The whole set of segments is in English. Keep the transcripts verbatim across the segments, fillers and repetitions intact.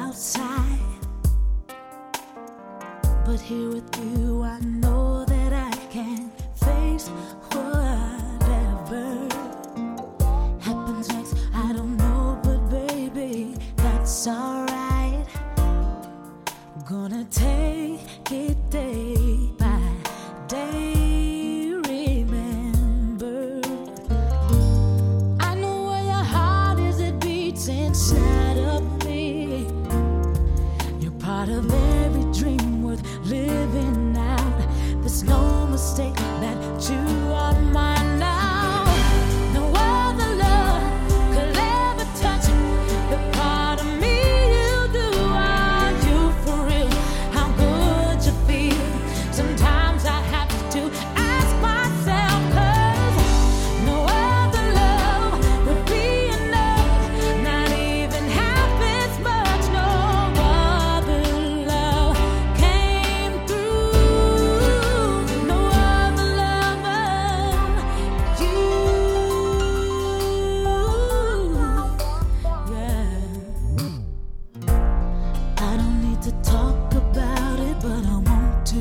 outside, but here with you I know that I can face whatever happens next. I don't know, but baby, that's alright. Gonna take it day by day. Remember, I know where your heart is, it beats inside of me. You're part of every dream worth living out. There's no mistake that you are mine now. No other love could ever touch the part of me you do. Are you for real? How good you feel? Sometimes I have to ask myself, 'cause no other love would be enough. Not even half as much. No other love came through. No other love but you. Yeah. I don't need to talk about it, but I want to.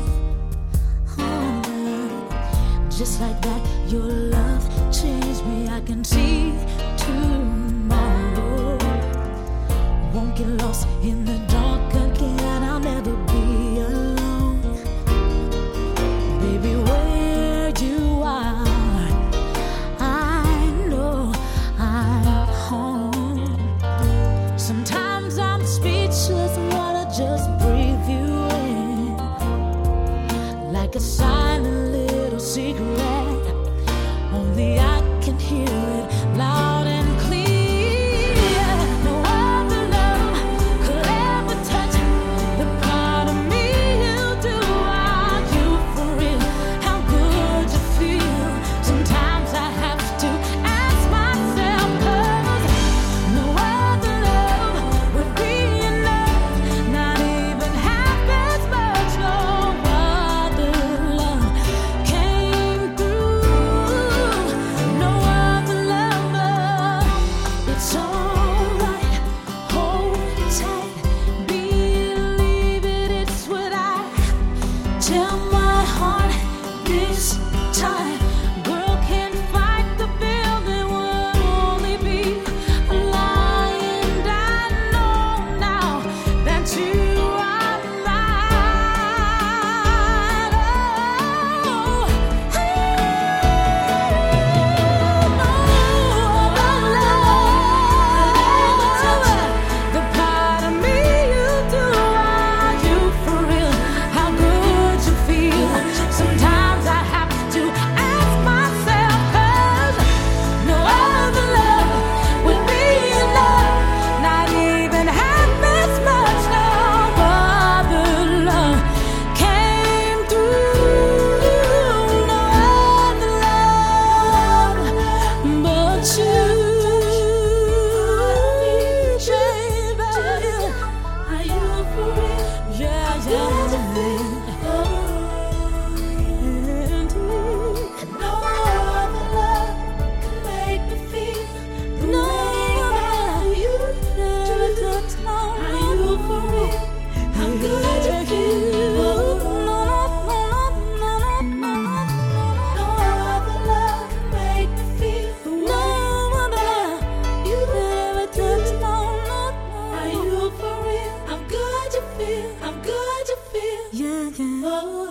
Oh, just like that, your love changed me. I can see tomorrow. Won't get lost in the dark again. I'll never be alone. Baby, where you are, I know I'm home. Sometimes I'm speechless, wanna just breathe you in, like a silent little secret. Only I can hear it loud and clear. No other love could ever touch the part of me you do. Are you for real? How good you feel? Sometimes I have to ask myself, 'cause no other love would be enough. Not even half as much. No other love came through. No other love. It's alright. Hold tight. Believe it. It's what I tell my heart this time. Girl can't fight the feeling, would only be a lie. And I know now that you are mine. Oh, the part of me you do. Are you for real? How good you feel? Sometimes I have to ask myself, 'cause no other love would be enough. Not even half as much. No other love came through. No other love but you. Baby, are you for real? Yeah, yeah. Indeed. No other love can make me feel the way that you do. Are you for real? How good you feel? No other love can make me feel the way that you never touched. No, no, no. Are you for real? How good you feel? How good you feel? Yeah, yeah. Oh.